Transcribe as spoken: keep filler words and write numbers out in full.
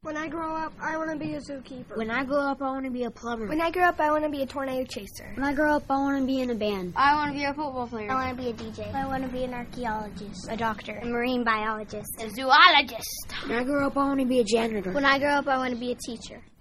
When I grow up, I want to be a zookeeper. When I grow up, I want to be a plumber. When I grow up, I want to be a tornado chaser. When I grow up, I want to be in a band. I want to be a football player. I want to be a D J. I want to be an archaeologist. A doctor. A marine biologist. A zoologist. When I grow up, I want to be a janitor. When I grow up, I want to be a teacher.